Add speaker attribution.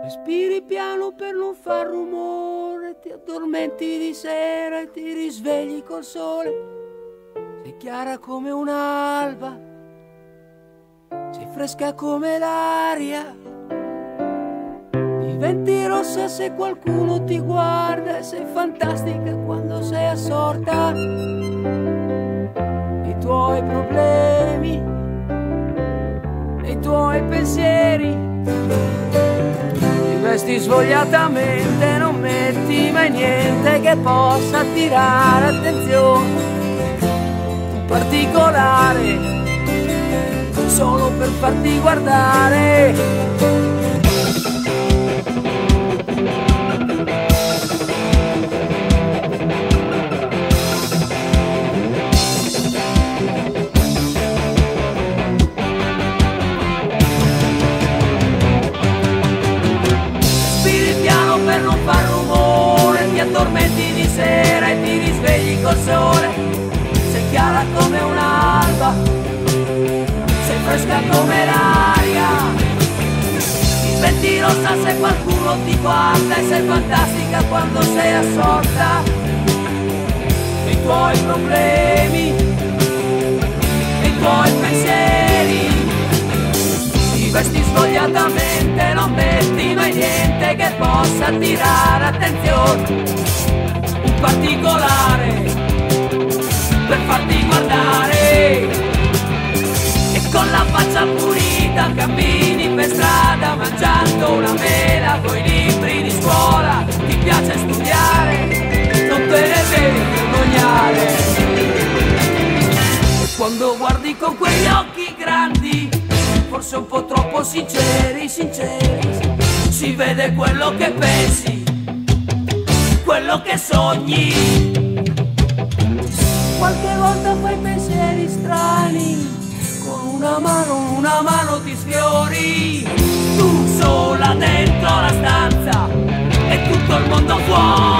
Speaker 1: Respiri piano per non far rumore, ti addormenti di sera e ti risvegli col sole. Sei chiara come un'alba, sei fresca come l'aria. Diventi rossa se qualcuno ti guarda e sei fantastica quando sei assorta. I tuoi problemi, i tuoi pensieri. Ti vesti svogliatamente, non metti mai niente che possa attirare attenzione. Un particolare, solo per farti guardare. Per non far rumore, ti addormenti di sera e ti risvegli col sole. Sei chiara come un'alba, sei fresca come l'aria. Diventi rossa se qualcuno ti guarda e sei fantastica quando sei assorta. I tuoi problemi, i tuoi pensieri. Ti vesti svogliatamente, non metti mai niente che possa attirare attenzione. Un particolare per farti guardare. E con la faccia pulita cammini per strada mangiando una mela coi libri di scuola. Ti piace studiare, non te ne devi vergognare. E quando guardi con quegli occhi grandi, forse un po' troppo sinceri, si vede quello che pensi, quello che sogni. Qualche volta fai pensieri strani, con una mano ti sfiori. Tu sola dentro la stanza e tutto il mondo fuori.